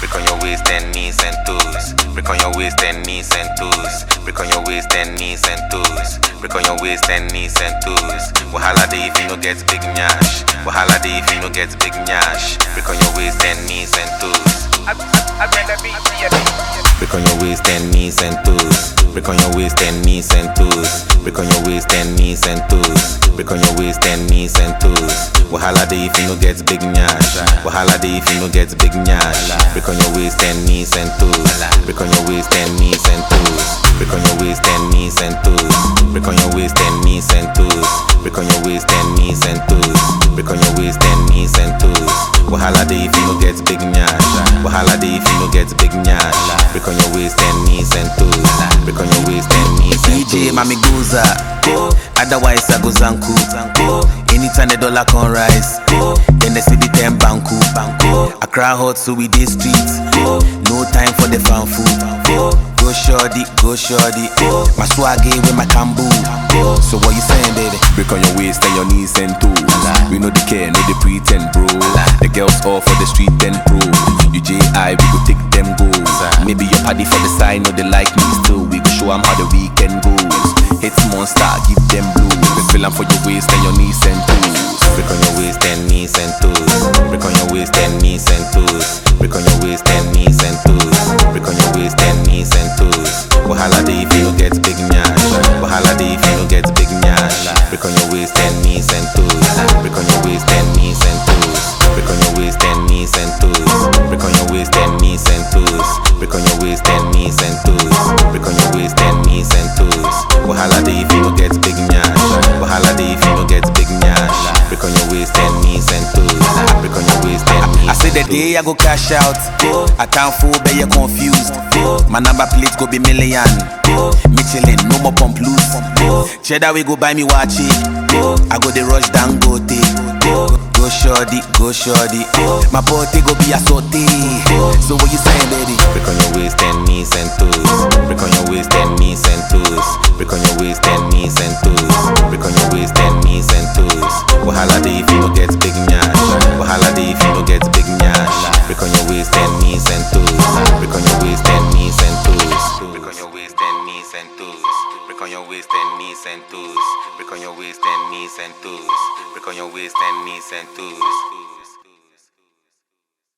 Break on your waist and knees and toes. Break on your waist and knees and toes. Break on your waist and knees and toes. Break on your waist and knees and toes. Wahala day if you no get big nyash. Wahala day if you no get big nyash. Break on your waist and knees and toes. Break on your waist and knees and toes. Break on your waist and knees and toes. Break on your waist and knees and toes. Break on your waist and knees and toes. Wahala day if you no get big nyash. Wahala day if you no get big nyash. Break on your waist and knees and toes. Break on your waist and knees and toes. Break on your waist and knees and toes. Break on your waist and knees and toes. Break on your waist and knees and toes. Break on your waist and knees and toes. Wahala day if you no get big nyash. Wahala day if you no get big nyash. Break on your waist and knees and toes. Break on your waist and knees and toes. DJ Mami Goza, otherwise I go Zanku. Anytime the dollar can rise, then they see the 10 banku. I cry hot so we dey streets. No time for the fan food. Go shorty, go shorty. My swaggy with my kambu. So what you saying, baby? Break on your waist and your knees and toes. We know the care, no the pretend, bro. The girls all for the street and pro. You JI, we go take them goals. Maybe your party for the side, no they like me still. We go show them how the weekend goes. Hits monster, give them blues. We feel them for your waist and your knees and toes. Break on your waist and knees and toes. Break on your waist and knees and toes. Break on your waist and knees and toes. Break on your waist and knees and toes. Wahala day if you no get big nyash. Wahala day if you no get big nyash. Break on your waist and knees and toes. Break on your waist and knees and toes. Break on your waist and knees and toes. Break on your waist and knees and toes. Break on your waist and knees and toes. Break on your waist and knees and toes. Wahala day if you no get big nyash. Wahala day if you no get big nyash. Break on your waist and knees and toes. Break on your waist and knees. I say the day I go cash out, I can't fool, but you're confused. My number plate go be million. Michelin, no more pump loose. Cheddar we go buy me watch it. I go the rush down go take. Go shorty, go shorty. My body go be a saute. So what you saying, baby? Break on your waist and knees and toes. Break on your waist and